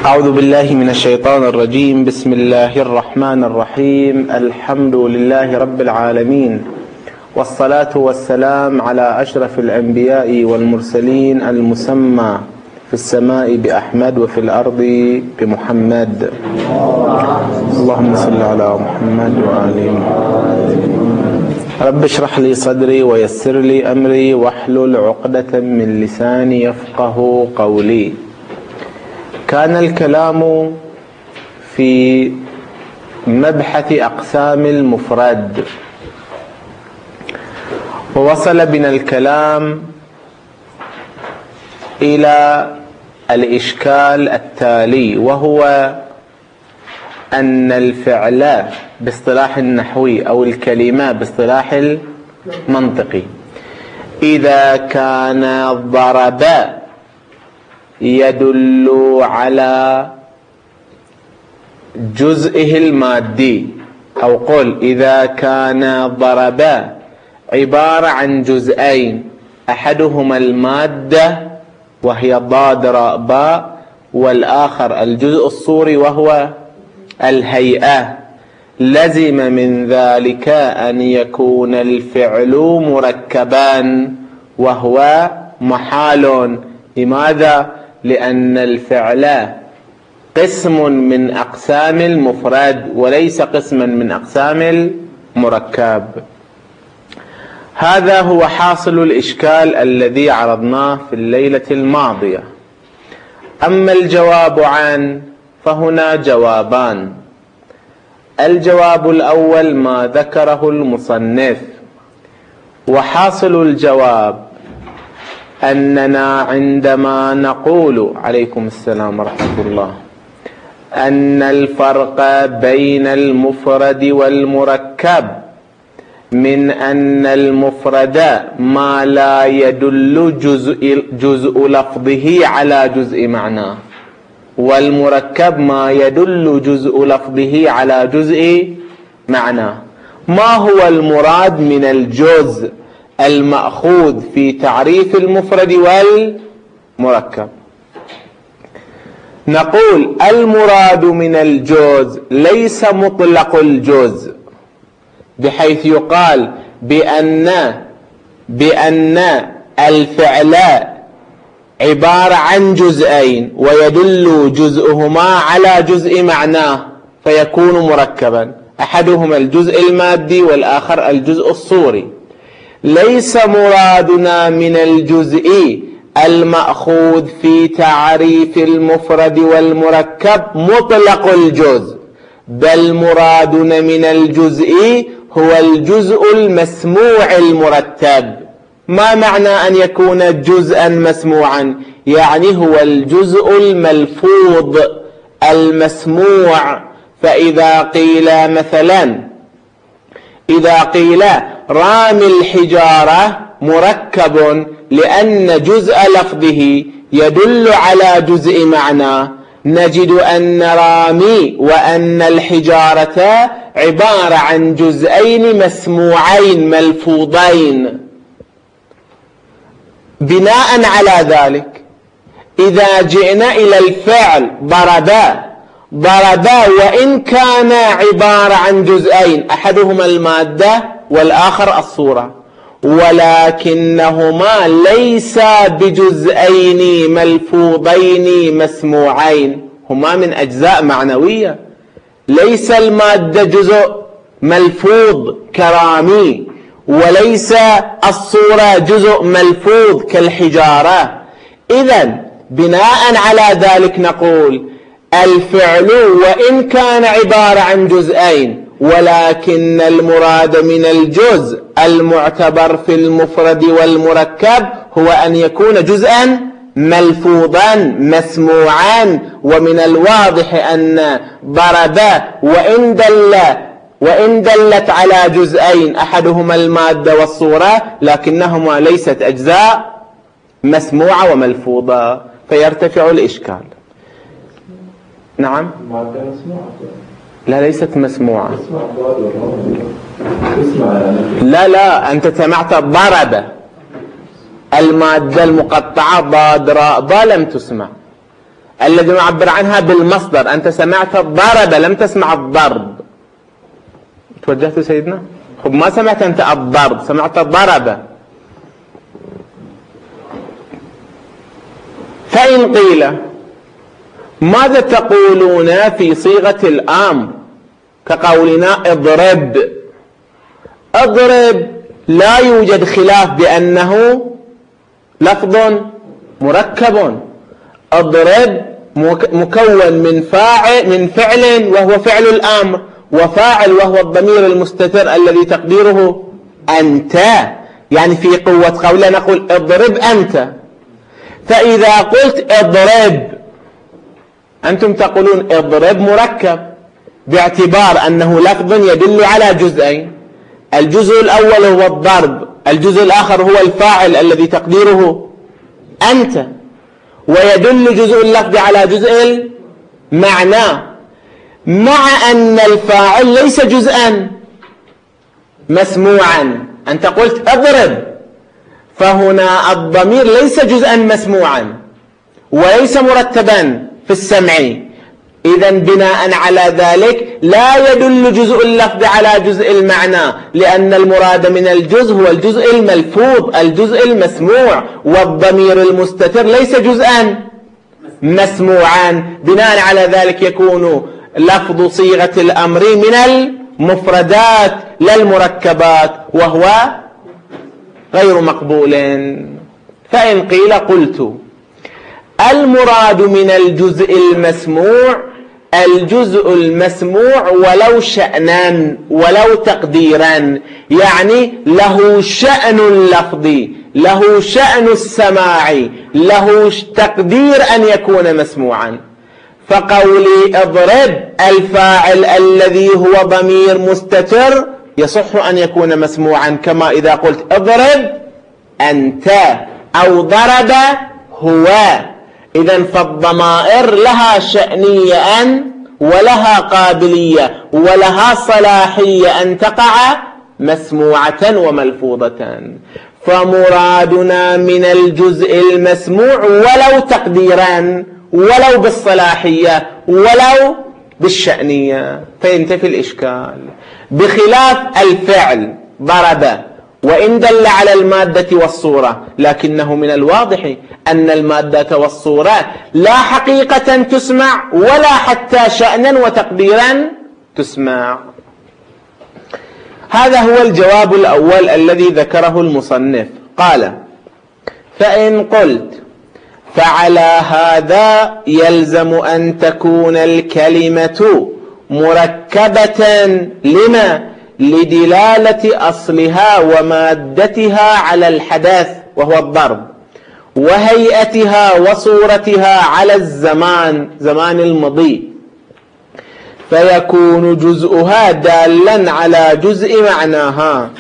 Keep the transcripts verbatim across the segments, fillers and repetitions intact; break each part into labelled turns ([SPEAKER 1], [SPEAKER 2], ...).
[SPEAKER 1] أعوذ بالله من الشيطان الرجيم. بسم الله الرحمن الرحيم. الحمد لله رب العالمين، والصلاة والسلام على أشرف الأنبياء والمرسلين المسمى في السماء بأحمد وفي الأرض بمحمد. اللهم صل على محمد وآل محمد. رب اشرح لي صدري ويسر لي أمري واحلل عقدة من لساني يفقه قولي. كان الكلام في مبحث أقسام المفرد، ووصل بنا الكلام إلى الإشكال التالي، وهو أن الفعل باصطلاح النحوي أو الكلمة باصطلاح المنطقي إذا كان ضرب يدل على جزئه المادي، أو قل إذا كان ضرب عبارة عن جزئين، أحدهما المادة وهي ضاد راء باء، والآخر الجزء الصوري وهو الهيئة، لزم من ذلك أن يكون الفعل مركبا وهو محال. لماذا؟ لأن الفعل قسم من أقسام المفرد وليس قسما من أقسام المركب. هذا هو حاصل الإشكال الذي عرضناه في الليلة الماضية. أما الجواب عن فهنا جوابان. الجواب الأول ما ذكره المصنف، وحاصل الجواب أننا عندما نقول عليكم السلام ورحمة الله أن الفرق بين المفرد والمركب من أن المفرد ما لا يدل جزء, جزء لفظه على جزء معناه، والمركب ما يدل جزء لفظه على جزء معناه. ما هو المراد من الجزء المأخوذ في تعريف المفرد والمركب؟ نقول المراد من الجزء ليس مطلق الجزء، بحيث يقال بأن بأن الفعل عبارة عن جزئين ويدل جزءهما على جزء معناه فيكون مركبا، أحدهما الجزء المادي والآخر الجزء الصوري. ليس مرادنا من الجزء المأخوذ في تعريف المفرد والمركب مطلق الجزء، بل مرادنا من الجزء هو الجزء المسموع المرتب. ما معنى أن يكون جزءا مسموعا؟ يعني هو الجزء الملفوظ المسموع. فإذا قيل مثلا إذا قيل رامي الحجارة مركب لأن جزء لفظه يدل على جزء معنى، نجد أن رامي وأن الحجارة عبارة عن جزئين مسموعين ملفوظين. بناء على ذلك إذا جئنا إلى الفعل ضربا ضربا وإن كان عبارة عن جزئين، أحدهما المادة والآخر الصورة، ولكنهما ليس بجزئين ملفوظين مسموعين، هما من أجزاء معنوية. ليس المادة جزء ملفوظ كرامي، وليس الصورة جزء ملفوظ كالحجارة. إذن بناء على ذلك نقول الفعل وإن كان عبارة عن جزئين، ولكن المراد من الجزء المعتبر في المفرد والمركب هو أن يكون جزءا ملفوظا مسموعا. ومن الواضح أن ضرب وإن دل وإن دلت على جزئين أحدهما المادة والصورة، لكنهما ليست أجزاء مسموعة وملفوظة، فيرتفع الإشكال. نعم، لا ليست مسموعة. لا لا أنت سمعت ضرب، المادة المقطعة ضاد راء با لم تسمع. الذي نعبر عنها بالمصدر. أنت سمعت الضرب، لم تسمع الضرب. توجهت سيدنا؟ خب ما سمعت أنت الضرب، سمعت الضرب. فإن قيل ماذا تقولون في صيغة الأمر كقولنا اضرب؟ اضرب لا يوجد خلاف بأنه لفظ مركب. اضرب مكون من فاعل من فعل وهو فعل الأمر، وفاعل وهو الضمير المستتر الذي تقديره أنت. يعني في قوة قولنا نقول اضرب أنت. فإذا قلت اضرب أنتم تقولون اضرب مركب باعتبار أنه لفظ يدل على جزئين، الجزء الأول هو الضرب، الجزء الآخر هو الفاعل الذي تقديره أنت، ويدل جزء اللفظ على جزء المعنى، مع أن الفاعل ليس جزءا مسموعا. أنت قلت اضرب، فهنا الضمير ليس جزءا مسموعا وليس مرتبا في السمع. إذن بناء على ذلك لا يدل جزء اللفظ على جزء المعنى، لأن المراد من الجزء هو الجزء الملفوظ، الجزء المسموع، والضمير المستتر ليس جزءا مسموعا. بناء على ذلك يكون لفظ صيغة الأمر من المفردات لا المركبات، وهو غير مقبول. فإن قيل قلت المراد من الجزء المسموع الجزء المسموع ولو شأنا ولو تقديرا، يعني له شأن اللفظ، له شأن السماع، له تقدير أن يكون مسموعا. فقولي اضرب الفاعل الذي هو ضمير مستتر يصح أن يكون مسموعا، كما إذا قلت اضرب أنت أو ضرب هو. إذن فالضمائر لها شأنية أن ولها قابلية ولها صلاحية أن تقع مسموعة وملفوظة. فمرادنا من الجزء المسموع ولو تقديرا ولو بالصلاحية ولو بالشأنية، فينتفي الإشكال. بخلاف الفعل ضرب، وإن دل على المادة والصورة، لكنه من الواضح أن المادة والصورة لا حقيقة تسمع ولا حتى شأنا وتقديرا تسمع. هذا هو الجواب الأول الذي ذكره المصنف. قال: فإن قلت فعلى هذا يلزم أن تكون الكلمة مركبة. لما؟ لدلالة أصلها ومادتها على الحدث وهو الضرب، وهيئتها وصورتها على الزمان، زمان المضي، فيكون جزءها دالا على جزء معناها.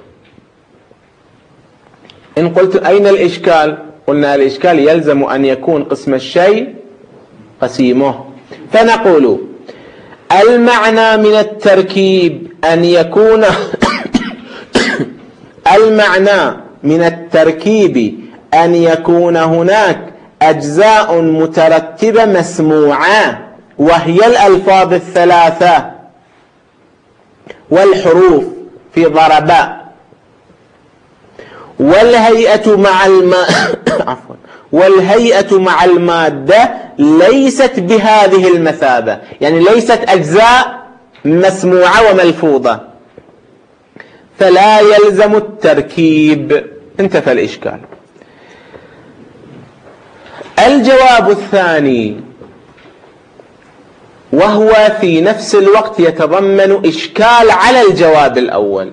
[SPEAKER 1] إن قلت أين الإشكال؟ قلنا الإشكال يلزم أن يكون قسم الشيء قسيمه. فنقول المعنى من التركيب أن يكون المعنى من التركيب أن يكون هناك أجزاء مترتبة مسموعة، وهي الألفاظ الثلاثة والحروف في ضرباء، والهيئة مع الم... عفوا والهيئة مع المادة ليست بهذه المثابة، يعني ليست أجزاء مسموعة وملفوظة، فلا يلزم التركيب. انتفى الإشكال. الجواب الثاني، وهو في نفس الوقت يتضمن إشكال على الجواب الأول.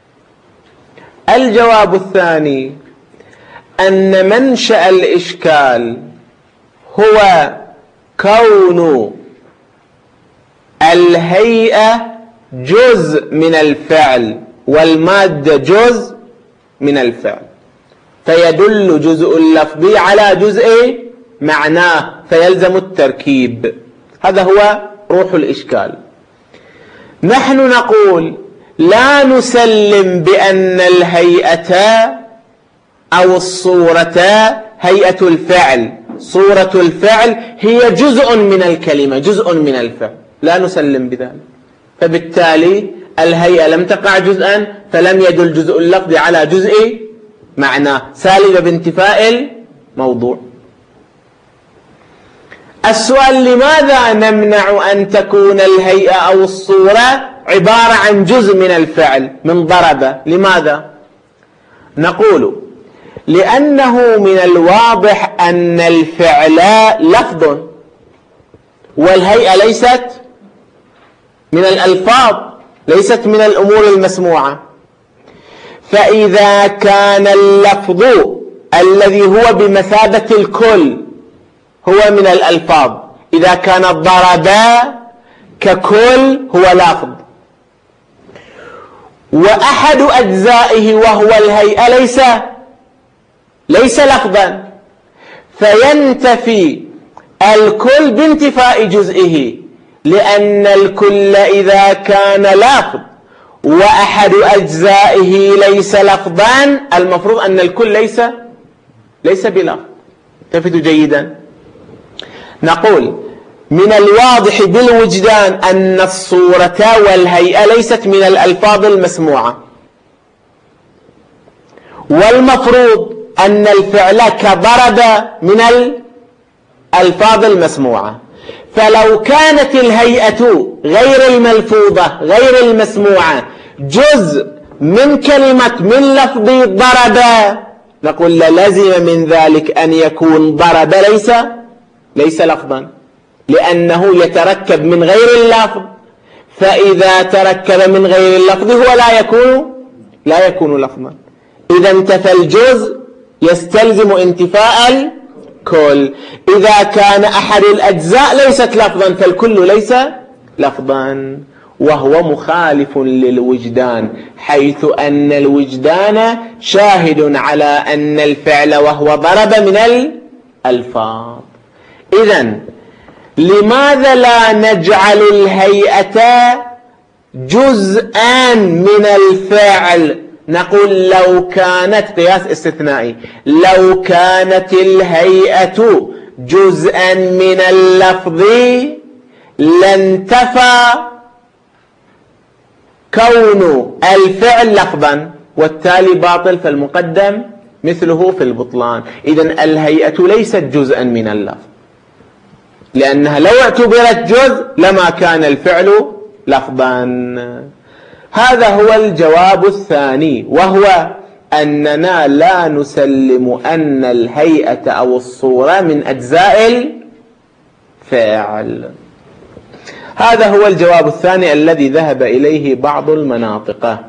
[SPEAKER 1] الجواب الثاني أن منشأ الإشكال هو كون الهيئة جزء من الفعل والمادة جزء من الفعل، فيدل جزء اللفظ على جزء معناه، فيلزم التركيب. هذا هو روح الإشكال. نحن نقول لا نسلم بأن الهيئة أو الصورة هيئة الفعل صورة الفعل هي جزء من الكلمة، جزء من الفعل، لا نسلم بذلك. فبالتالي الهيئة لم تقع جزءا، فلم يدل جزء اللفظ على جزء معناه، سالب بانتفاء الموضوع. السؤال: لماذا نمنع أن تكون الهيئة أو الصورة عبارة عن جزء من الفعل من ضرب؟ لماذا؟ نقول: لأنه من الواضح أن الفعل لفظ، والهيئة ليست من الألفاظ، ليست من الأمور المسموعة. فإذا كان اللفظ الذي هو بمثابة الكل هو من الألفاظ، إذا كان الضرب ككل هو لفظ، وأحد أجزائه وهو الهيئة ليس ليس لفظا، فينتفي الكل بانتفاء جزئه، لأن الكل إذا كان لفظ وأحد أجزائه ليس لفظا، المفروض أن الكل ليس ليس بلفظ. التفتوا جيدا. نقول: من الواضح بالوجدان أن الصورة والهيئة ليست من الألفاظ المسموعة، والمفروض أن الفعل كضرب من الألفاظ المسموعة. فلو كانت الهيئة غير الملفوظة غير المسموعة جزء من كلمة من لفظ ضرب، نقول لازم من ذلك أن يكون ضرب ليس ليس لفظا، لأنه يتركب من غير اللفظ، فإذا تركب من غير اللفظ هو لا يكون لا يكون لفظا. إذا انتفى الجزء يستلزم انتفاء الكل. إذا كان أحد الأجزاء ليست لفظا فالكل ليس لفظا، وهو مخالف للوجدان، حيث أن الوجدان شاهد على أن الفعل وهو ضرب من الألفاظ. إذن لماذا لا نجعل الهيئة جزءا من الفعل؟ نقول: لو كانت قياس استثنائي، لو كانت الهيئة جزءا من اللفظ لانتفى كون الفعل لفظا، والتالي باطل، فالمقدم مثله في البطلان. إذن الهيئة ليست جزءا من اللفظ، لأنها لو اعتبرت جزء لما كان الفعل لفظا. هذا هو الجواب الثاني، وهو أننا لا نسلم أن الهيئة أو الصورة من أجزاء الفعل. هذا هو الجواب الثاني الذي ذهب إليه بعض المناطق.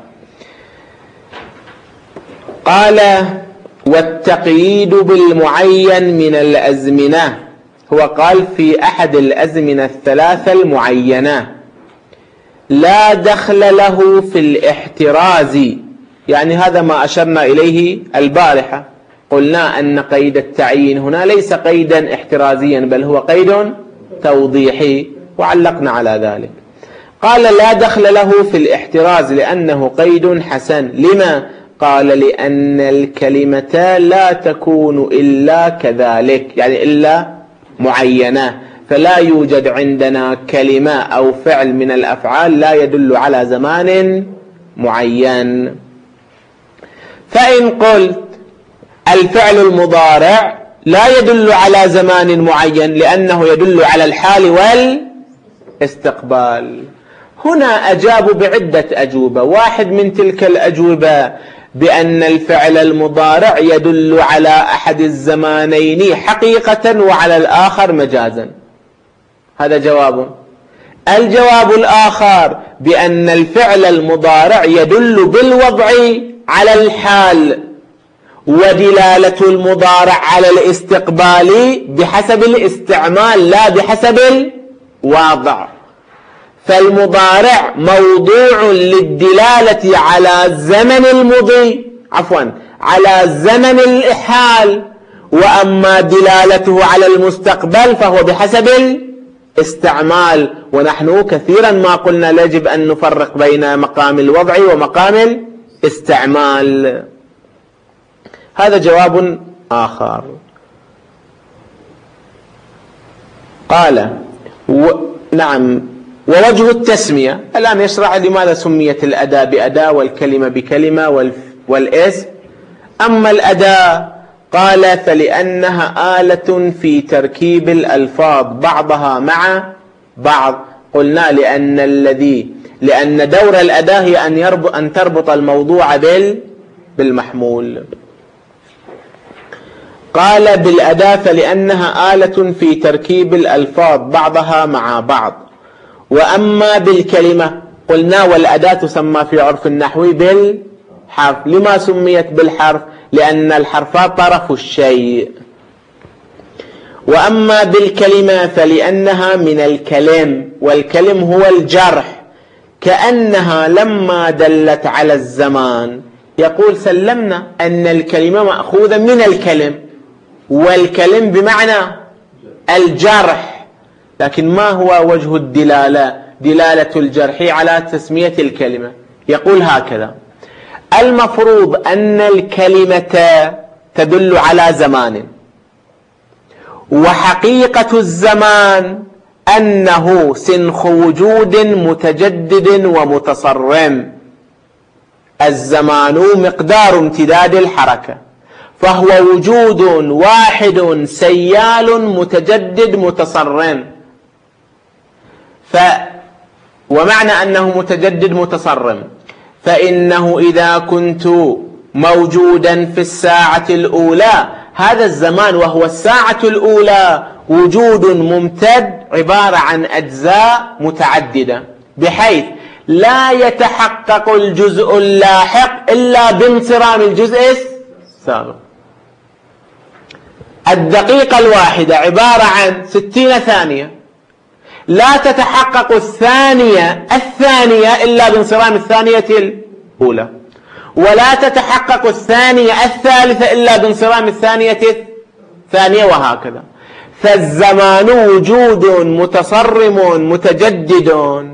[SPEAKER 1] قال: والتقييد بالمعين من الأزمنة، هو قال في أحد الأزمنة الثلاثة المعينة لا دخل له في الاحتراز، يعني هذا ما أشرنا إليه البارحة، قلنا أن قيد التعيين هنا ليس قيدا احترازيا بل هو قيد توضيحي، وعلقنا على ذلك. قال: لا دخل له في الاحتراز لأنه قيد حسن. لما؟ قال: لأن الكلمة لا تكون إلا كذلك، يعني إلا معينة، فلا يوجد عندنا كلمة أو فعل من الأفعال لا يدل على زمان معين. فإن قلت الفعل المضارع لا يدل على زمان معين لأنه يدل على الحال والاستقبال، هنا أجابوا بعدة أجوبة. واحد من تلك الأجوبة بأن الفعل المضارع يدل على أحد الزمانين حقيقة وعلى الآخر مجازا، هذا جواب. الجواب الآخر بأن الفعل المضارع يدل بالوضع على الحال، ودلالة المضارع على الاستقبال بحسب الاستعمال لا بحسب الوضع. فالمضارع موضوع للدلالة على الزمن المضي عفوا على زمن الحال، وأما دلالته على المستقبل فهو بحسب الاستعمال. ونحن كثيرا ما قلنا يجب أن نفرق بين مقام الوضع ومقام الاستعمال. هذا جواب آخر. قال و... نعم. ووجه التسمية، الآن يشرع لماذا سميت الأداة بأداة والكلمة بكلمة وال... والاسم. أما الأداة قال فلأنها آلة في تركيب الألفاظ بعضها مع بعض. قلنا لأن الذي لأن دور الأداة هي أن يربط أن تربط الموضوع بال بالمحمول. قال بالأداة فلأنها آلة في تركيب الألفاظ بعضها مع بعض. وأما بالكلمة قلنا والأداة تسمى في عرف النحو بالحرف. لما سميت بالحرف؟ لأن الحرفات طرف الشيء. وأما بالكلمة فلأنها من الكلم، والكلم هو الجرح، كأنها لما دلت على الزمان. يقول سلمنا أن الكلمة مأخوذة من الكلم، والكلم بمعنى الجرح، لكن ما هو وجه الدلالة؟ دلالة الجرح على تسمية الكلمة. يقول هكذا: المفروض أن الكلمة تدل على زمان، وحقيقة الزمان أنه سنخ وجود متجدد ومتصرم. الزمان مقدار امتداد الحركة، فهو وجود واحد سيال متجدد متصرم. ف ومعنى أنه متجدد متصرم فإنه إذا كنت موجودا في الساعة الأولى، هذا الزمان وهو الساعة الأولى وجود ممتد عبارة عن أجزاء متعددة، بحيث لا يتحقق الجزء اللاحق إلا بانصرام الجزء السابق. الدقيقة الواحدة عبارة عن ستين ثانية، لا تتحقق الثانية الثانية إلا بانصرام الثانية الأولى، ولا تتحقق الثانية الثالثة إلا بانصرام الثانية الثانية، وهكذا. فالزمان وجود متصرم متجدد،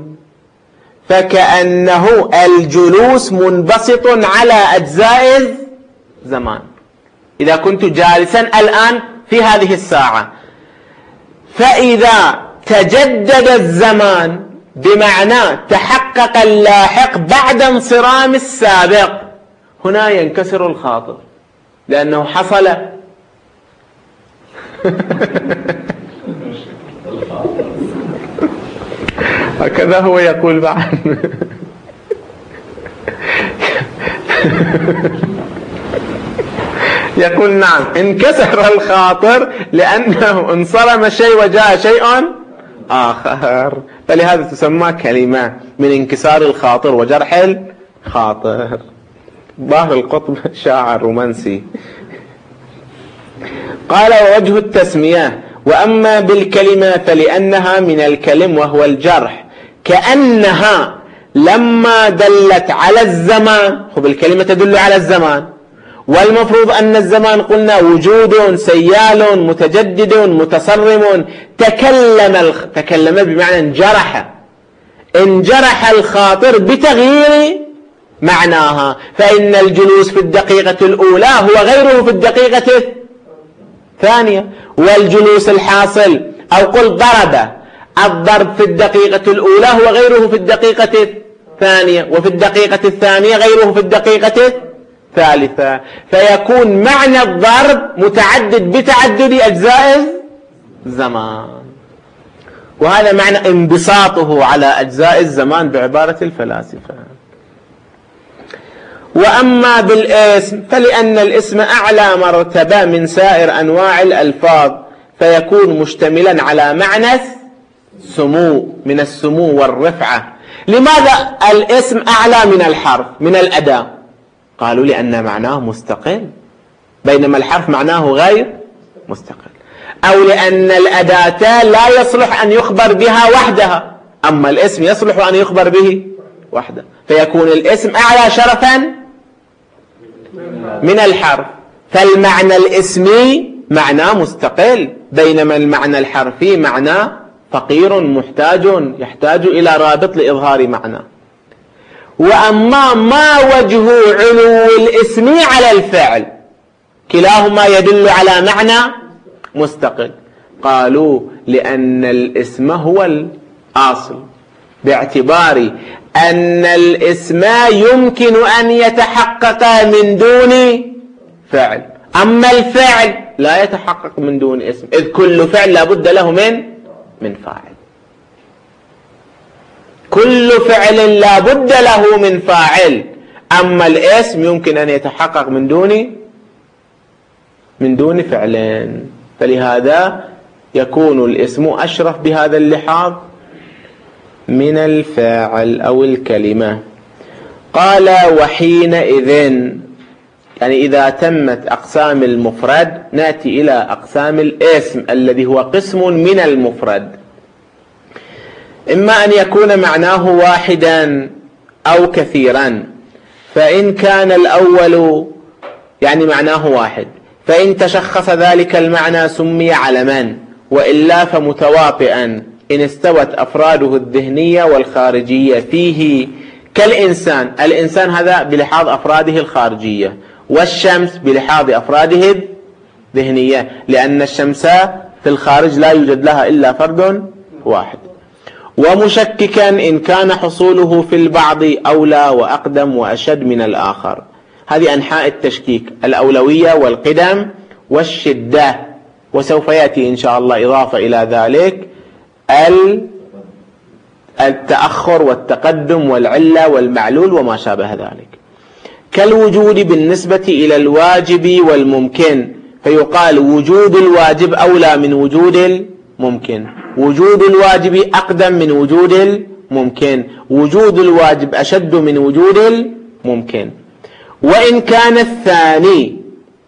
[SPEAKER 1] فكأنه الجلوس منبسط على أجزاء الزمان. إذا كنت جالسا الآن في هذه الساعة، فإذا تجدد الزمان بمعنى تحقق اللاحق بعد انصرام السابق، هنا ينكسر الخاطر، لأنه حصل هكذا هو يقول بعد يقول نعم انكسر الخاطر لأنه انصرم شيء وجاء شيء آخر، فلهذا تسمى كلمة من انكسار الخاطر وجرح الخاطر. باهر القطب شاعر رومانسي. قال ووجه التسمية: وأما بالكلمة فلأنها من الكلم وهو الجرح، كأنها لما دلت على الزمان. خب الكلمة تدل على الزمان، والمفروض أن الزمان قلنا وجود سيال متجدد متصرم. تكلم الخ... تكلم بمعنى انجرح، انجرح الخاطر بتغيير معناها، فإن الجلوس في الدقيقة الأولى هو غيره في الدقيقة الثانية، والجلوس الحاصل أو قل ضرب، الضرب في الدقيقة الأولى هو غيره في الدقيقة الثانية، وفي الدقيقة الثانية غيره في الدقيقة الثالثة، فيكون معنى الضرب متعدد بتعدد أجزاء الزمان. وهذا معنى انبساطه على أجزاء الزمان بعبارة الفلاسفة. وأما بالاسم فلأن الاسم أعلى مرتبة من سائر أنواع الألفاظ، فيكون مشتملا على معنى السمو، من السمو والرفعة. لماذا الاسم أعلى من الحرف من الأداة؟ قالوا لأن معناه مستقل، بينما الحرف معناه غير مستقل، أو لأن الأداة لا يصلح أن يخبر بها وحدها، أما الاسم يصلح أن يخبر به وحده، فيكون الاسم أعلى شرفا من الحرف. فالمعنى الاسمي معناه مستقل، بينما المعنى الحرفي معناه فقير محتاج، يحتاج إلى رابط لإظهار معنى. وأما ما وجه علو الاسم على الفعل، كلاهما يدل على معنى مستقل، قالوا لأن الاسم هو الأصل، باعتبار أن الاسم يمكن أن يتحقق من دون فعل، أما الفعل لا يتحقق من دون اسم، إذ كل فعل لابد له من من فاعل. كل فعل لابد له من فاعل، أما الاسم يمكن أن يتحقق من دون من دون فعلين. فلهذا يكون الاسم أشرف بهذا اللحاظ من الفاعل أو الكلمة. قال وحينئذ، يعني إذا تمت أقسام المفرد نأتي إلى أقسام الاسم الذي هو قسم من المفرد، إما أن يكون معناه واحدا أو كثيرا. فإن كان الأول يعني معناه واحد، فإن تشخص ذلك المعنى سمي علما، وإلا فمتواطئا إن استوت أفراده الذهنية والخارجية فيه، كالإنسان. الإنسان هذا بلحاظ أفراده الخارجية، والشمس بلحاظ أفراده الذهنية، لأن الشمس في الخارج لا يوجد لها إلا فرد واحد. ومشككا إن كان حصوله في البعض أولى وأقدم وأشد من الآخر. هذه أنحاء التشكيك: الأولوية والقدم والشدة، وسوف يأتي إن شاء الله إضافة إلى ذلك التأخر والتقدم والعلة والمعلول وما شابه ذلك. كالوجود بالنسبة إلى الواجب والممكن، فيقال وجود الواجب أولى من وجود الممكن، وجود الواجب أقدم من وجود الممكن، وجود الواجب أشد من وجود الممكن. وإن كان الثاني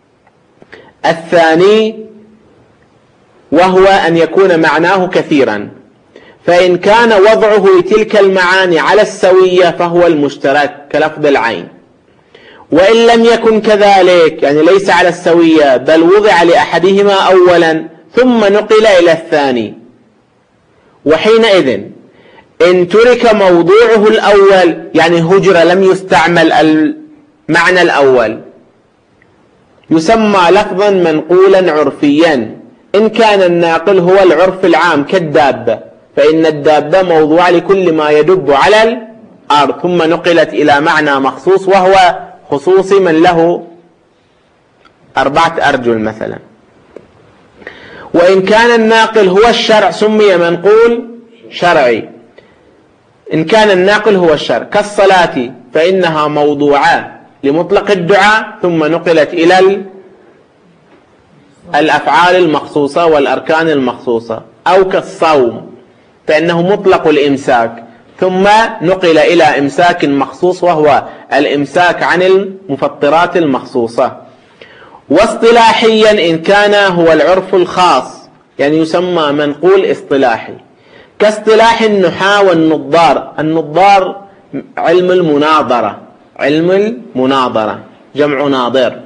[SPEAKER 1] الثاني وهو أن يكون معناه كثيرا، فإن كان وضعه تلك المعاني على السوية فهو المشترك كلفظ العين. وإن لم يكن كذلك، يعني ليس على السوية بل وضع لأحدهما أولا ثم نقل إلى الثاني، وحينئذ إن ترك موضوعه الأول، يعني هجر لم يستعمل المعنى الأول، يسمى لفظا منقولا عرفيا. إن كان الناقل هو العرف العام كالدابة، فإن الدابة موضوع لكل ما يدب على الأرض، ثم نقلت إلى معنى مخصوص وهو خصوص من له أربعة أرجل مثلا. وإن كان الناقل هو الشرع سمي منقول شرعي. إن كان الناقل هو الشرع كالصلاة، فإنها موضوعة لمطلق الدعاء ثم نقلت إلى الأفعال المخصوصة والأركان المخصوصة. أو كالصوم، فإنه مطلق الإمساك ثم نقل إلى إمساك مخصوص وهو الإمساك عن المفطرات المخصوصة. واصطلاحيا إن كان هو العرف الخاص، يعني يسمى منقول اصطلاحي، كاصطلاح النحاة والنظار. النظار علم المناظرة، علم المناظرة جمع ناظر.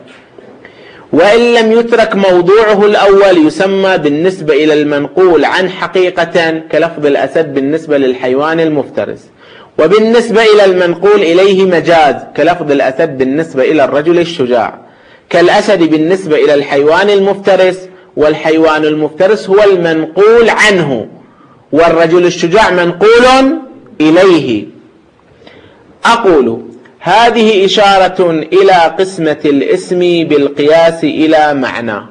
[SPEAKER 1] وإن لم يترك موضوعه الأول يسمى بالنسبة إلى المنقول عن حقيقة كلفظ الأسد بالنسبة للحيوان المفترس، وبالنسبة إلى المنقول إليه مجاز كلفظ الأسد بالنسبة إلى الرجل الشجاع، كالأسد بالنسبة إلى الحيوان المفترس، والحيوان المفترس هو المنقول عنه، والرجل الشجاع منقول إليه. أقول هذه إشارة إلى قسمة الاسم بالقياس إلى معنى.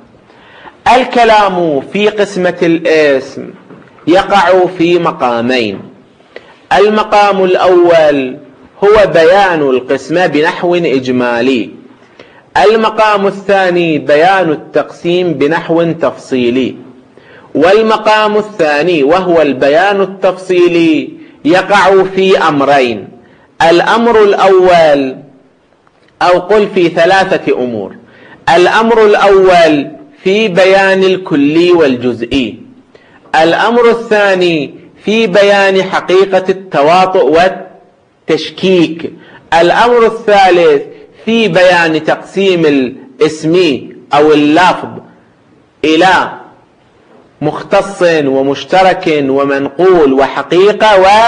[SPEAKER 1] الكلام في قسمة الاسم يقع في مقامين: المقام الأول هو بيان القسمة بنحو إجمالي، المقام الثاني بيان التقسيم بنحو تفصيلي. والمقام الثاني وهو البيان التفصيلي يقع في أمرين: الأمر الأول، أو قل في ثلاثة أمور. الأمر الأول في بيان الكلي والجزئي، الأمر الثاني في بيان حقيقة التواطؤ والتشكيك، الأمر الثالث في بيان تقسيم الاسم أو اللفظ إلى مختص ومشترك ومنقول وحقيقة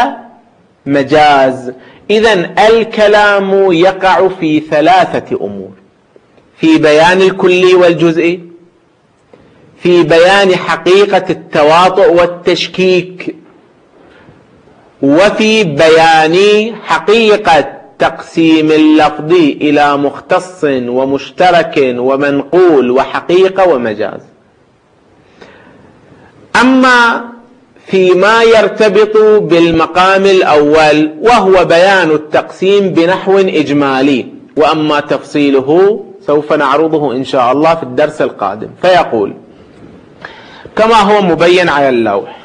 [SPEAKER 1] ومجاز. إذن الكلام يقع في ثلاثة أمور: في بيان الكلي والجزئي، في بيان حقيقة التواطؤ والتشكيك، وفي بيان حقيقة تقسيم اللفظ إلى مختص ومشترك ومنقول وحقيقة ومجاز. أما فيما يرتبط بالمقام الأول وهو بيان التقسيم بنحو إجمالي، وأما تفصيله سوف نعرضه إن شاء الله في الدرس القادم. فيقول كما هو مبين على اللوح: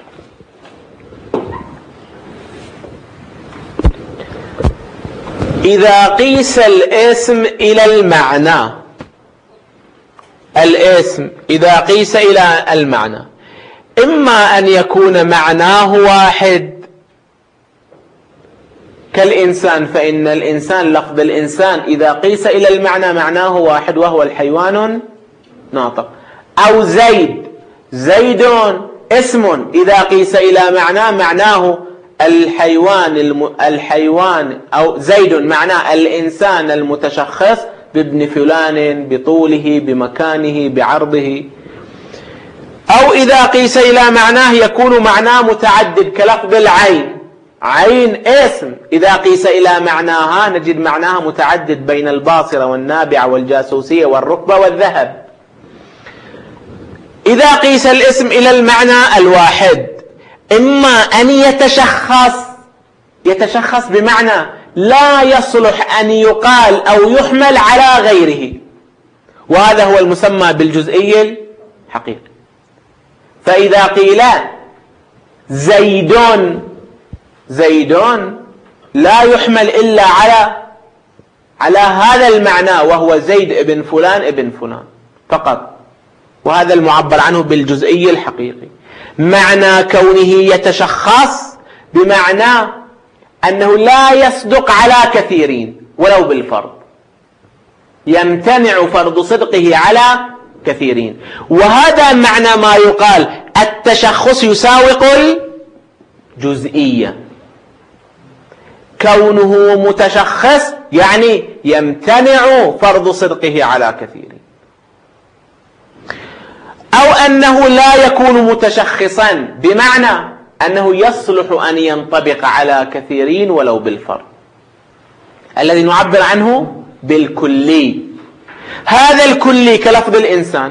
[SPEAKER 1] إذا قيس الاسم إلى المعنى، الاسم إذا قيس إلى المعنى إما أن يكون معناه واحد كالإنسان، فإن الإنسان لفظ الإنسان إذا قيس إلى المعنى معناه واحد وهو الحيوان ناطق، أو زيد، زيد اسم إذا قيس إلى معنى معناه الحيوان الم... الحيوان أو زيد معناه الإنسان المتشخص بابن فلان، بطوله، بمكانه، بعرضه. أو إذا قيس إلى معناه يكون معناه متعدد كلفظ العين، عين اسم إذا قيس إلى معناها نجد معناها متعدد بين الباصرة والنابعة والجاسوسية والركبة والذهب. إذا قيس الاسم إلى المعنى الواحد إما أن يتشخص، يتشخص بمعنى لا يصلح أن يقال أو يحمل على غيره، وهذا هو المسمى بالجزئي الحقيقي. فإذا قيل زيدون، زيدون لا يحمل إلا على على هذا المعنى وهو زيد ابن فلان ابن فلان فقط، وهذا المعبر عنه بالجزئي الحقيقي. معنى كونه يتشخص بمعنى أنه لا يصدق على كثيرين ولو بالفرض، يمتنع فرض صدقه على كثيرين، وهذا معنى ما يقال التشخص يساوق الجزئية. كونه متشخص يعني يمتنع فرض صدقه على كثيرين. أو أنه لا يكون متشخصا بمعنى أنه يصلح أن ينطبق على كثيرين ولو بالفرد، الذي نعبر عنه بالكلي. هذا الكلي كلفظ الإنسان،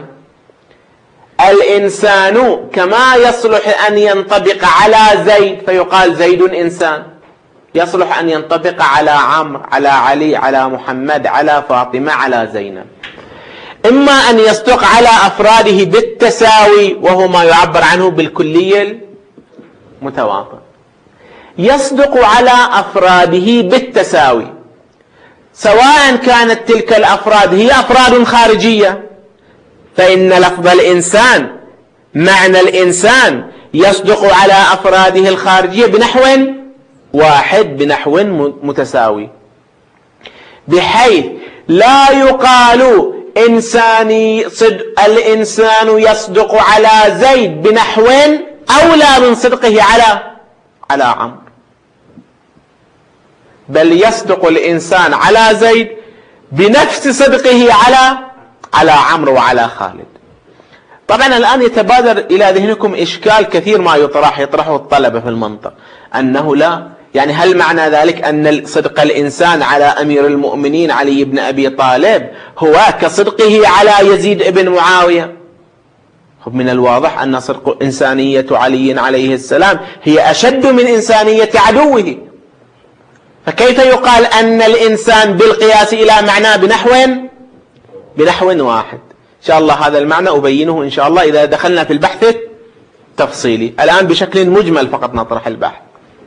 [SPEAKER 1] الإنسان كما يصلح أن ينطبق على زيد فيقال زيد إنسان، يصلح أن ينطبق على عمرو، على علي، على محمد، على فاطمة، على زينب. إما أن يصدق على أفراده بالتساوي وهو ما يعبر عنه بالكلي المتواطئ، يصدق على أفراده بالتساوي سواء كانت تلك الأفراد هي أفراد خارجية، فإن لفظ الإنسان معنى الإنسان يصدق على أفراده الخارجية بنحو واحد، بنحو متساوي، بحيث لا يقال إنساني صدق الإنسان يصدق على زيد بنحو أولى من صدقه على على عمرو، بل يصدق الإنسان على زيد بنفس صدقه على على عمرو وعلى خالد. طبعا الآن يتبادر إلى ذهنكم إشكال كثير ما يطرح يطرحه الطلبة في المنطق، أنه لا يعني هل معنى ذلك أن صدق الإنسان على أمير المؤمنين علي بن أبي طالب هو كصدقه على يزيد بن معاوية؟ من الواضح أن صدق إنسانية علي عليه السلام هي أشد من إنسانية عدوه، فكيف يقال أن الإنسان بالقياس إلى معنى بنحو بنحو واحد؟ إن شاء الله هذا المعنى أبينه إن شاء الله إذا دخلنا في البحث التفصيلي. الآن بشكل مجمل فقط نطرح البحث.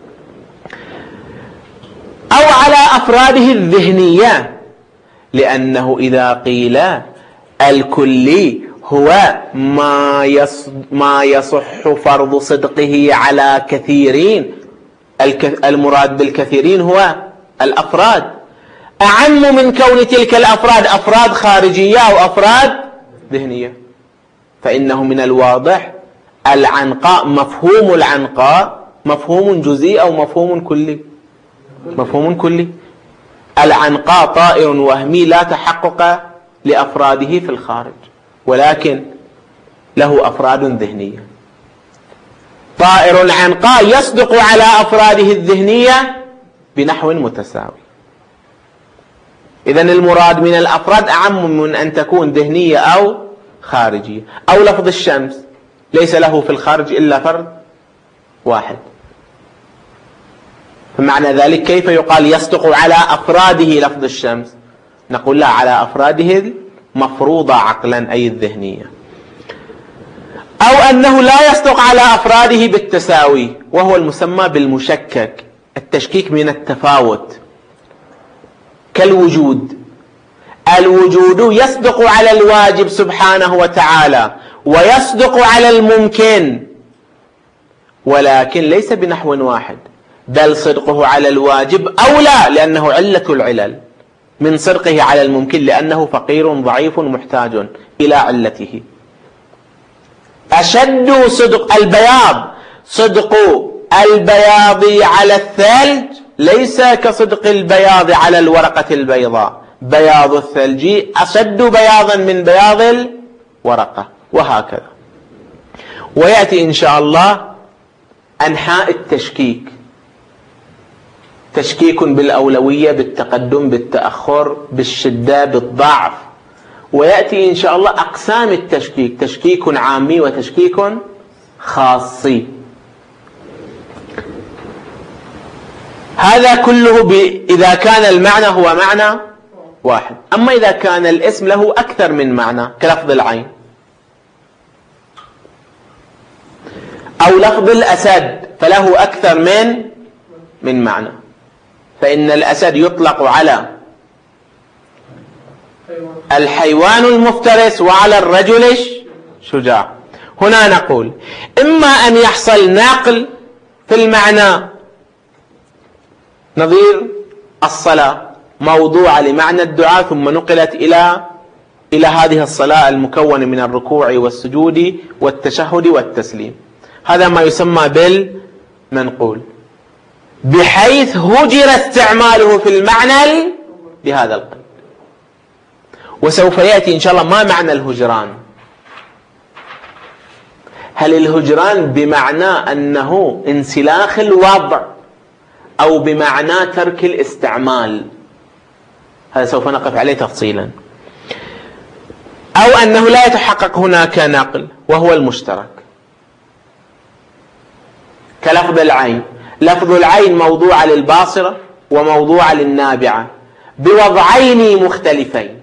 [SPEAKER 1] أو على أفراده الذهنية، لأنه إذا قيل الكلي هو ما ما يصح فرض صدقه على كثيرين، المراد بالكثيرين هو الأفراد، أعم من كون تلك الأفراد أفراد خارجية أو أفراد ذهنية. فإنه من الواضح العنقاء، مفهوم العنقاء مفهوم جزئي أو مفهوم كلي؟ مفهوم كلي. العنقاء طائر وهمي لا تحقق لأفراده في الخارج، ولكن له أفراد ذهنية. طائر عنقاء يصدق على أفراده الذهنية بنحو متساوي. إذن المراد من الأفراد أعم من أن تكون ذهنية أو خارجية. أو لفظ الشمس ليس له في الخارج إلا فرد واحد، فمعنى ذلك كيف يقال يصدق على أفراده لفظ الشمس؟ نقول لا، على أفراده المفروضة عقلا أي الذهنية. أو أنه لا يصدق على أفراده بالتساوي، وهو المسمى بالمشكك. التشكيك من التفاوت كالوجود. الوجود يصدق على الواجب سبحانه وتعالى ويصدق على الممكن، ولكن ليس بنحو واحد، بل صدقه على الواجب أولى لأنه علة العلل من صدقه على الممكن، لأنه فقير ضعيف محتاج إلى علته. أشد صدق البياض، صدق البياض على الثلج ليس كصدق البياض على الورقة البيضاء، بياض الثلج أشد بياضا من بياض الورقة، وهكذا. ويأتي إن شاء الله أنحاء التشكيك، تشكيك بالأولوية، بالتقدم، بالتأخر، بالشدة، بالضعف. ويأتي إن شاء الله أقسام التشكيك، تشكيك عامي وتشكيك خاصي. هذا كله إذا كان المعنى هو معنى واحد. أما إذا كان الاسم له أكثر من معنى كلفظ العين أو لفظ الأسد فله أكثر من من معنى، فإن الأسد يطلق على الحيوان المفترس وعلى الرجل الشجاع. هنا نقول إما أن يحصل نقل في المعنى، نظير الصلاة موضوعة لمعنى الدعاء ثم نقلت إلى إلى هذه الصلاة المكونة من الركوع والسجود والتشهد والتسليم، هذا ما يسمى بالمنقول، بحيث هجر استعماله في المعنى بهذا القيد. وسوف يأتي إن شاء الله ما معنى الهجران. هل الهجران بمعنى أنه انسلاخ الوضع أو بمعنى ترك الاستعمال؟ هذا سوف نقف عليه تفصيلا. أو أنه لا يتحقق هناك نقل وهو المشترك كلفظ العين. لفظ العين موضوع للباصرة وموضوع للنابعة بوضعين مختلفين،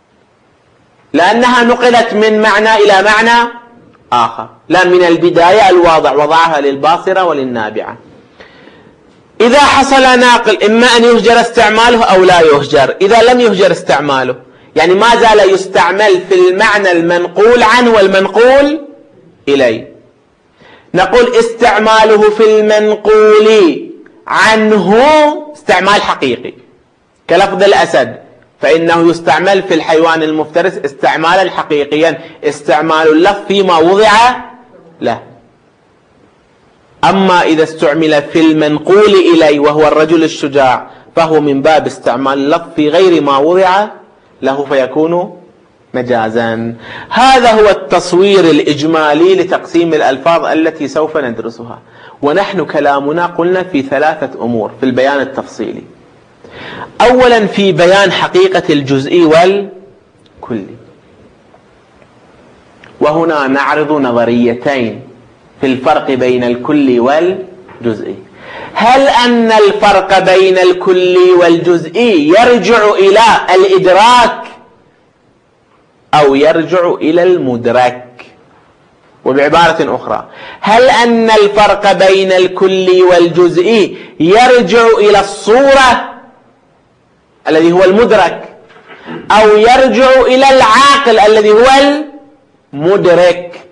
[SPEAKER 1] لأنها نقلت من معنى إلى معنى آخر، لا من البداية الواضع وضعها للباصرة وللنابعة. إذا حصل ناقل إما أن يهجر استعماله أو لا يهجر. إذا لم يهجر استعماله يعني ما زال يستعمل في المعنى المنقول عنه والمنقول إليه، نقول استعماله في المنقول عنه استعمال حقيقي كلفظ الأسد، فإنه يستعمل في الحيوان المفترس استعمالا حقيقيا، استعمال اللفظ فيما وضع له. أما إذا استعمل في المنقول إليه وهو الرجل الشجاع فهو من باب استعمال اللفظ في غير ما وضع له فيكون مجازا. هذا هو التصوير الإجمالي لتقسيم الألفاظ التي سوف ندرسها. ونحن كلامنا قلنا في ثلاثة أمور في البيان التفصيلي. أولا في بيان حقيقة الجزئي والكلي، وهنا نعرض نظريتين في الفرق بين الكلي والجزئي. هل أن الفرق بين الكلي والجزئي يرجع إلى الإدراك أو يرجع إلى المدرك؟ وبعبارة أخرى، هل أن الفرق بين الكلي والجزئي يرجع إلى الصورة الذي هو المدرك أو يرجع إلى العاقل الذي هو المدرك؟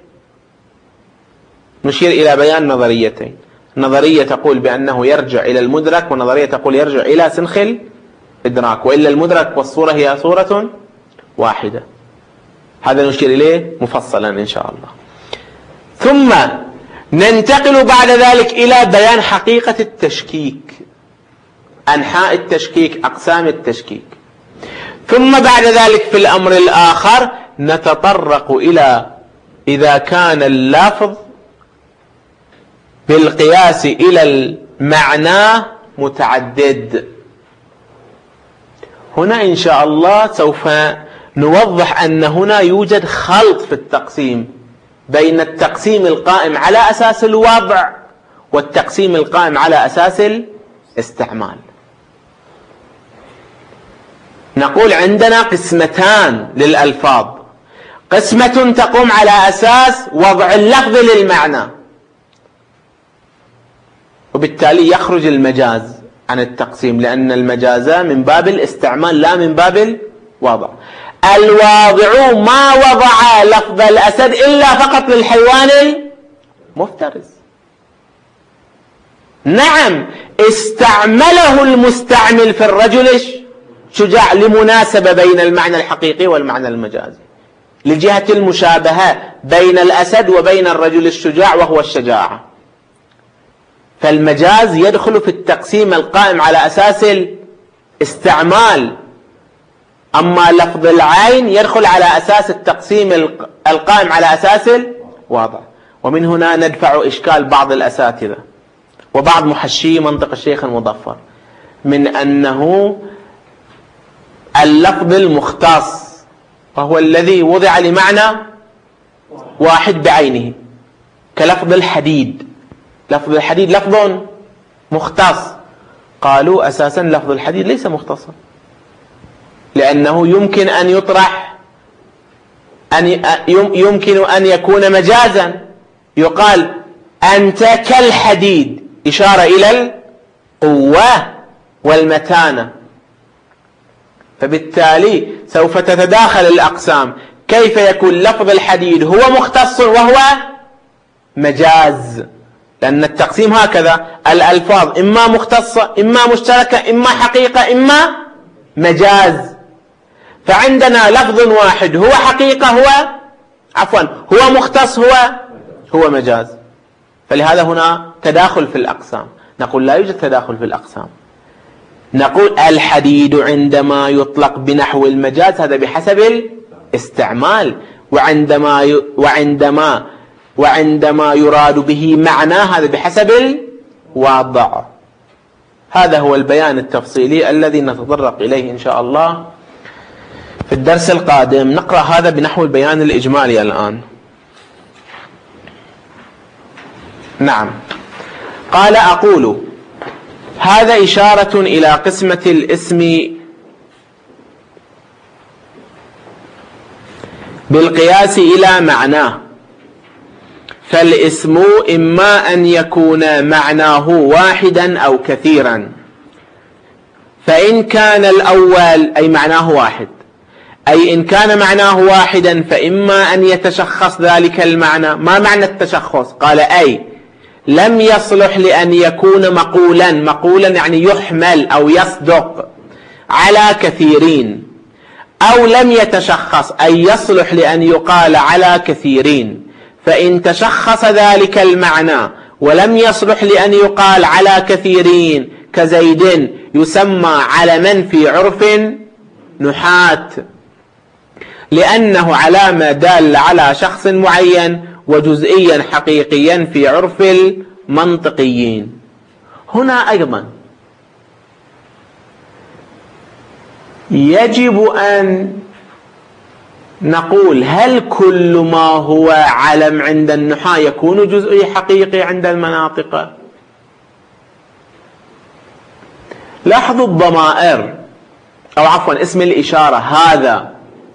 [SPEAKER 1] نشير إلى بيان نظريتين، نظرية تقول بأنه يرجع إلى المدرك، ونظرية تقول يرجع إلى سنخ الإدراك، وإلا المدرك والصورة هي صورة واحدة. هذا نشير إليه مفصلا إن شاء الله. ثم ننتقل بعد ذلك إلى بيان حقيقة التشكيك، أنحاء التشكيك، أقسام التشكيك. ثم بعد ذلك في الأمر الآخر نتطرق إلى إذا كان اللفظ بالقياس إلى المعنى متعدد. هنا إن شاء الله سوف نوضح أن هنا يوجد خلط في التقسيم بين التقسيم القائم على أساس الوضع والتقسيم القائم على أساس الاستعمال. نقول عندنا قسمتان للألفاظ: قسمة تقوم على أساس وضع اللفظ للمعنى، وبالتالي يخرج المجاز عن التقسيم، لأن المجاز من باب الاستعمال لا من باب الوضع. الواضع ما وضع لفظ الأسد إلا فقط للحيوان المفترس. نعم، استعمله المستعمل في الرجل الشجاع لمناسبة بين المعنى الحقيقي والمعنى المجازي، لجهة المشابهة بين الأسد وبين الرجل الشجاع وهو الشجاعة. فالمجاز يدخل في التقسيم القائم على أساس الاستعمال، أما لفظ العين يدخل على أساس التقسيم القائم على أساس الوضع. ومن هنا ندفع إشكال بعض الأساتذة وبعض محشي منطق الشيخ المظفر من أنه اللفظ المختص وهو الذي وضع لمعنى واحد بعينه، كلفظ الحديد. لفظ الحديد لفظ مختص. قالوا أساسا لفظ الحديد ليس مختصا، لأنه يمكن أن يطرح أن يمكن أن يكون مجازا. يقال أنت كالحديد، إشارة إلى القوة والمتانة. فبالتالي سوف تتداخل الأقسام. كيف يكون لفظ الحديد هو مختص وهو مجاز؟ لأن التقسيم هكذا: الألفاظ إما مختصة إما مشتركة إما حقيقة إما مجاز. فعندنا لفظ واحد هو حقيقة هو عفوا هو مختص هو هو مجاز. فلهذا هنا تداخل في الأقسام. نقول لا يوجد تداخل في الأقسام. نقول الحديد عندما يطلق بنحو المجاز هذا بحسب الاستعمال، وعندما ي... وعندما وعندما يراد به معناه هذا بحسب الوضع. هذا هو البيان التفصيلي الذي نتطرق إليه إن شاء الله في الدرس القادم. نقرأ هذا بنحو البيان الإجمالي الآن. نعم، قال: أقول هذا إشارة إلى قسمة الاسم بالقياس إلى معناه. فالاسم إما أن يكون معناه واحدا أو كثيرا، فإن كان الأول أي معناه واحد، أي إن كان معناه واحدا فإما أن يتشخص ذلك المعنى. ما معنى التشخص؟ قال: أي لم يصلح لأن يكون مقولا. مقولا يعني يحمل أو يصدق على كثيرين، أو لم يتشخص أي يصلح لأن يقال على كثيرين. فإن تشخص ذلك المعنى ولم يصلح لأن يقال على كثيرين كزيد يسمى علما في عرف نحاة، لأنه علامة دال على شخص معين وجزئيا حقيقيا في عرف المنطقيين. هنا أيضا يجب أن نقول: هل كل ما هو علم عند النحاة يكون جزئي حقيقي عند المناطق؟ لاحظوا الضمائر أو عفوا اسم الإشارة هذا.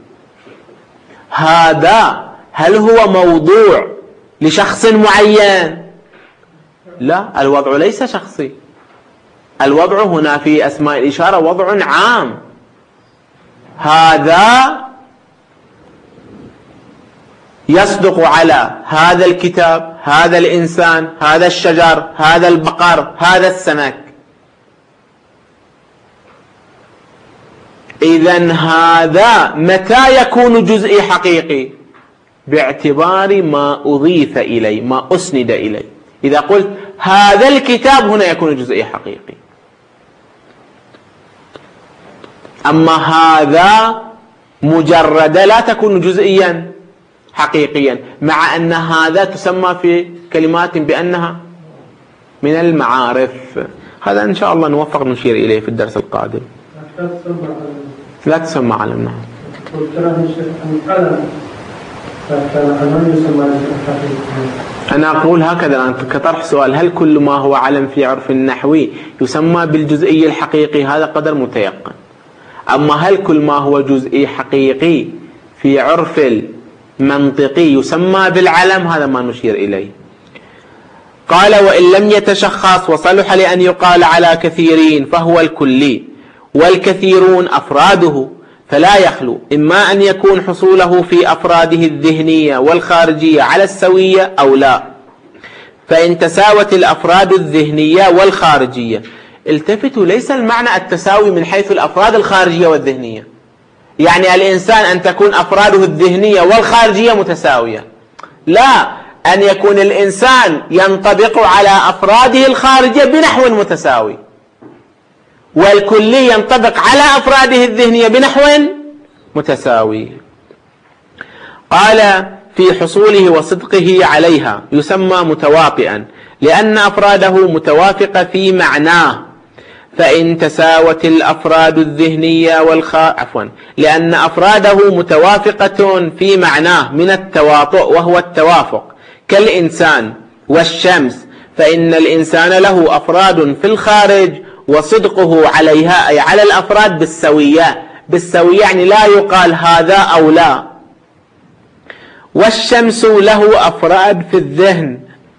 [SPEAKER 1] هذا هل هو موضوع لشخص معين؟ لا، الوضع ليس شخصي. الوضع هنا في أسماء الإشارة وضع عام. هذا يصدق على هذا الكتاب، هذا الإنسان، هذا الشجر، هذا البقر، هذا السمك. إذن هذا متى يكون جزئي حقيقي؟ باعتبار ما أضيف إليه، ما أسند إليه. إذا قلت هذا الكتاب هنا يكون جزئي حقيقي. أما هذا مجرد لا تكون جزئيا. حقيقيا، مع أن هذا تسمى في كلمات بأنها من المعارف. هذا إن شاء الله نوفق نشير إليه في الدرس القادم. لا تسمى علم. نعم. أنا أقول هكذا أنت كطرح سؤال: هل كل ما هو علم في عرف النحوي يسمى بالجزئي الحقيقي؟ هذا قدر متيقن. أما هل كل ما هو جزئي حقيقي في عرف المنطقي يسمى بالعلم؟ هذا ما نشير إليه. قال: وإن لم يتشخص وصلح لأن يقال على كثيرين فهو الكلي، والكثيرون أفراده، فلا يخلو إما أن يكون حصوله في أفراده الذهنية والخارجية على السوية أو لا. فإن تساوت الأفراد الذهنية والخارجية، التفتوا، ليس المعنى التساوي من حيث الأفراد الخارجية والذهنية، يعني الإنسان أن تكون أفراده الذهنية والخارجية متساوية، لا، أن يكون الإنسان ينطبق على أفراده الخارجية بنحو متساوي، والكلي ينطبق على أفراده الذهنية بنحو متساوي. قال: في حصوله وصدقه عليها يسمى متواطئا لأن أفراده متوافقة في معناه. فإن تساوت الأفراد الذهنية والخ... عفوا لأن أفراده متوافقة في معناه من التواطؤ وهو التوافق، كالإنسان والشمس، فإن الإنسان له أفراد في الخارج وصدقه عليها أي على الأفراد بالسوية، بالسوية يعني لا يقال هذا أو لا. والشمس له أفراد في الذهن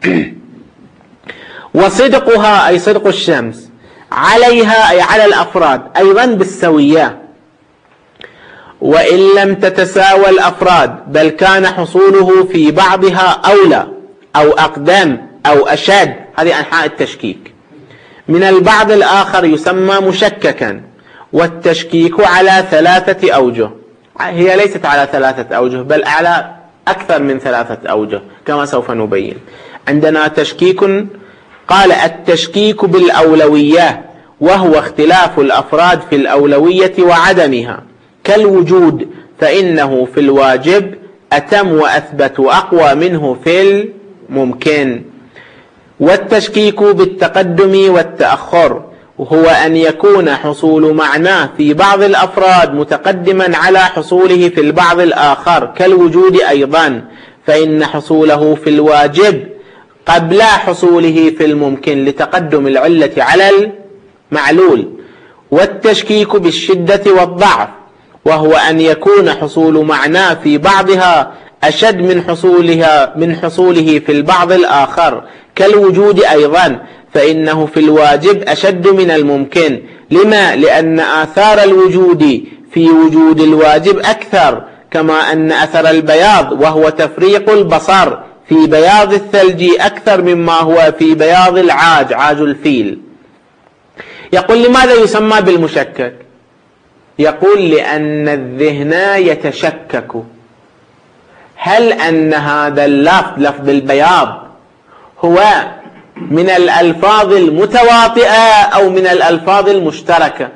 [SPEAKER 1] وصدقها أي صدق الشمس عليها أي على الأفراد أيضا بالسوية. وإن لم تتساوى الأفراد بل كان حصوله في بعضها أولى أو أقدم أو أشد، هذه أنحاء التشكيك، من البعض الآخر يسمى مشككا. والتشكيك على ثلاثة أوجه، هي ليست على ثلاثة أوجه بل على أكثر من ثلاثة أوجه كما سوف نبين. عندنا تشكيك، قال: التشكيك بالأولوية، وهو اختلاف الأفراد في الأولوية وعدمها، كالوجود، فإنه في الواجب أتم وأثبت وأقوى منه في الممكن. والتشكيك بالتقدم والتأخر، وهو أن يكون حصول معناه في بعض الأفراد متقدما على حصوله في البعض الآخر، كالوجود أيضا، فإن حصوله في الواجب قبل حصوله في الممكن لتقدم العلة على المعلول. والتشكيك بالشدة والضعف، وهو أن يكون حصول معناه في بعضها أشد من حصولها من حصوله في البعض الآخر، كالوجود أيضا، فإنه في الواجب أشد من الممكن. لما؟ لأن آثار الوجود في وجود الواجب أكثر، كما أن أثر البياض وهو تفريق البصر في بياض الثلج أكثر مما هو في بياض العاج، عاج الفيل. يقول: لماذا يسمى بالمشكك؟ يقول: لأن الذهن يتشكك، هل أن هذا اللفظ، لفظ البياض، هو من الألفاظ المتواطئة أو من الألفاظ المشتركة؟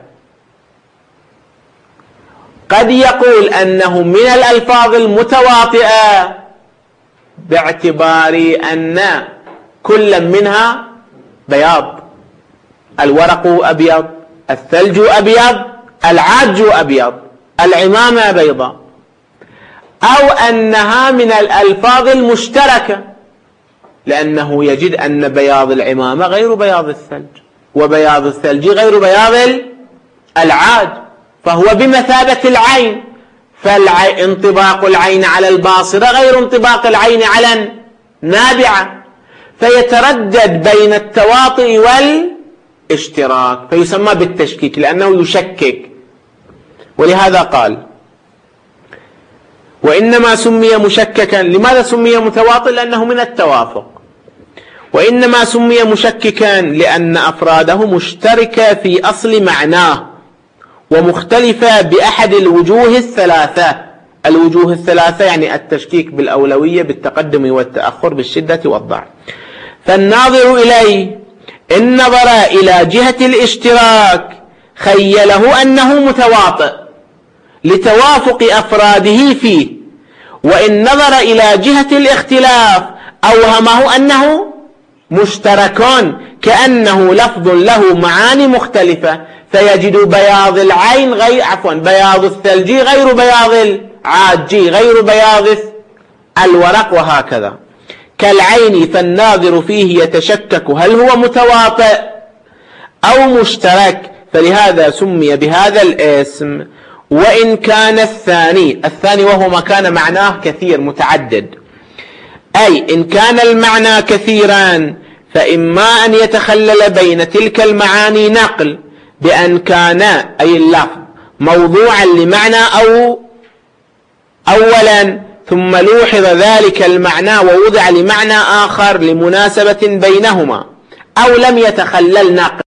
[SPEAKER 1] قد يقول أنه من الألفاظ المتواطئة باعتبار أن كل منها بياض، الورق أبيض، الثلج أبيض، العاج أبيض، العمامة بيضاء، أو أنها من الألفاظ المشتركة، لأنه يجد أن بياض العمامة غير بياض الثلج، وبياض الثلج غير بياض العاج، فهو بمثابة العين، فانطباق العين على الباصرة غير انطباق العين على النابعة، فيتردد بين التواطؤ والاشتراك، فيسمى بالتشكيك لأنه يشكك. ولهذا قال: وإنما سمي مشككا. لماذا سمي متواطئ؟ لأنه من التوافق. وإنما سمي مشككا لأن أفراده مشتركة في أصل معناه ومختلفة بأحد الوجوه الثلاثة. الوجوه الثلاثة يعني التشكيك بالأولوية، بالتقدم والتأخر، بالشدة والضعف. فالناظر إليه إن نظر إلى جهة الاشتراك خيله أنه متواطئ لتوافق أفراده فيه، وإن نظر إلى جهة الاختلاف أوهمه أنه مشتركون، كأنه لفظ له معاني مختلفة، فيجد بياض العين غير عفوا بياض الثلج غير بياض العاج غير بياض الورق، وهكذا. كالعين فالناظر فيه يتشكك هل هو متواطئ أو مشترك، فلهذا سمي بهذا الاسم. وإن كان الثاني الثاني وهو ما كان معناه كثير متعدد، أي إن كان المعنى كثيرا فإما أن يتخلل بين تلك المعاني نقل بأن كان أي اللفظ موضوعا لمعنى أو أولا ثم لوحظ ذلك المعنى ووضع لمعنى آخر لمناسبة بينهما، أو لم يتخلل نقل